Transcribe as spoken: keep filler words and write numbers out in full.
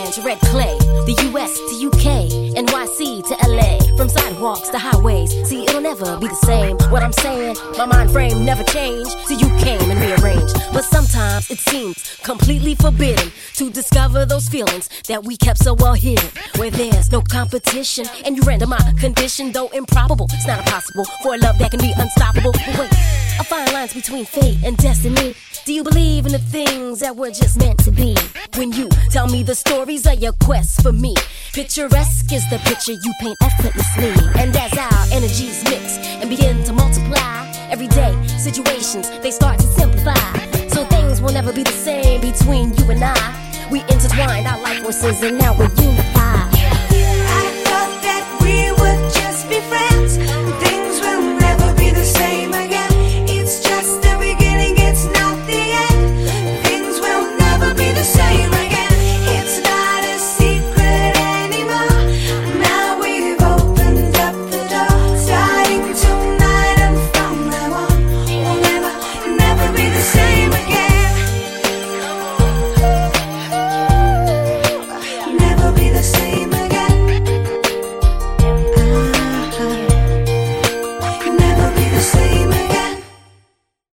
sand to red clay, the U S to U K, N Y C to L A, from sidewalks to highways. See, it'll never be the same. What I'm saying, my mind frame never changed, so you came and rearranged. But sometimes it seems completely forbidden to discover those feelings that we kept so well hidden, where there's no competition, and you render my condition, though improbable. It's not impossible for a love that can be unstoppable. But wait, I find lines between fate and destiny. Do you believe in the things that were just meant to be? When you tell me the stories of your quest for me, picturesque is the picture you paint effortlessly. And as our energies mix and begin to multiply, everyday situations, they start to simplify. So things will never be the same between you and I. We intertwined our life forces and now we're unified.